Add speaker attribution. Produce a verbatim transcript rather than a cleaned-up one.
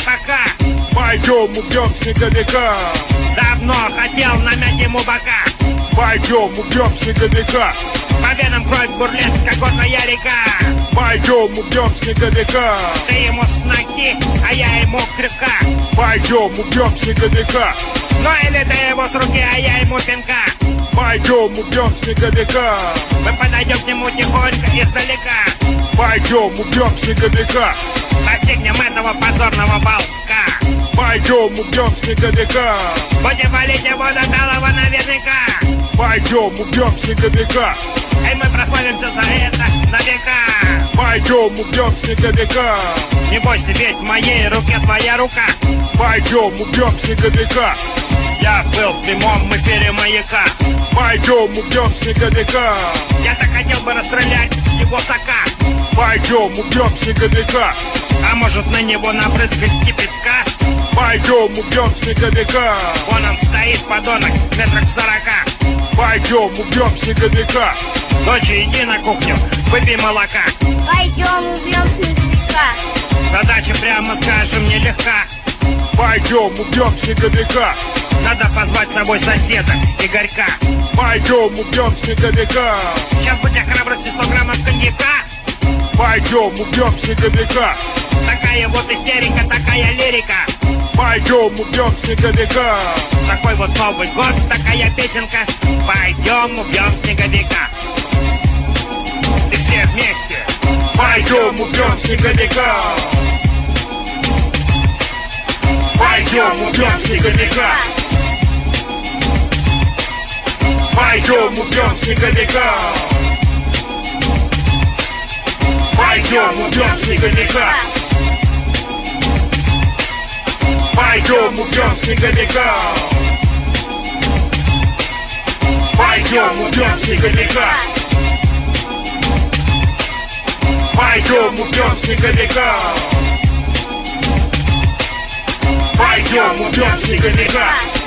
Speaker 1: спартака.
Speaker 2: Пойдем убьем снеговика.
Speaker 1: Давно хотел намять ему бока.
Speaker 2: Пойдем убьем снеговика.
Speaker 1: По венам кровь бурлит, как горная река.
Speaker 2: Пойдем убьем снеговика.
Speaker 1: Ты ему с ноги, а я ему крюка.
Speaker 2: Пойдем убьем снеговика.
Speaker 1: Ну или ты его с руки, а я ему пинка.
Speaker 2: Пойдем убьем снеговика.
Speaker 1: Мы подойдем к нему тихонько издалека.
Speaker 2: Пойдем убьем снеговика.
Speaker 1: Достигнем этого позорного балка.
Speaker 2: Пойдем убьем снеговика.
Speaker 1: Будем валить его до талого наверняка.
Speaker 2: Пойдем убьем снеговика.
Speaker 1: И мы прославимся за это на века.
Speaker 2: Пойдем убьем снеговика.
Speaker 1: Не бойся, ведь в моей руке твоя рука.
Speaker 2: Пойдем убьем снеговика.
Speaker 1: Я был в прямом эфире маяка.
Speaker 2: Пойдем убьем снеговика.
Speaker 1: Я так хотел бы расстрелять его сока.
Speaker 2: Пойдем убьем снеговика.
Speaker 1: А может на него напрыскать кипятка?
Speaker 2: Пойдем убьем снеговика.
Speaker 1: Вон он стоит, подонок, метрах в сорока.
Speaker 2: Пойдем убьем снеговика.
Speaker 1: Дочь, иди на кухню, выпей молока.
Speaker 3: Пойдем убьем снеговика.
Speaker 1: Задача, прямо скажем, нелегка.
Speaker 2: Пойдем убьем снеговика.
Speaker 1: Надо позвать с собой соседа Игорька.
Speaker 2: Пойдем убьем снеговика.
Speaker 1: Сейчас бы для храбрости сто граммов коньяка.
Speaker 2: Пойдем убьем снеговика.
Speaker 1: Такая вот истерика, такая лирика.
Speaker 2: Пойдем убьем снеговика.
Speaker 1: Такой вот Новый год, такая песенка. Пойдем убьем снеговика. И все вместе.
Speaker 2: Пойдем убьем снеговика. Пойдем убьем снеговика. Пойдем убьем снеговика. Пойдем убьем снеговика. Пойдем убьем снеговика. Пойдем убьем снеговика. Пойдем убьем снеговика. Пойдем убьем снеговика.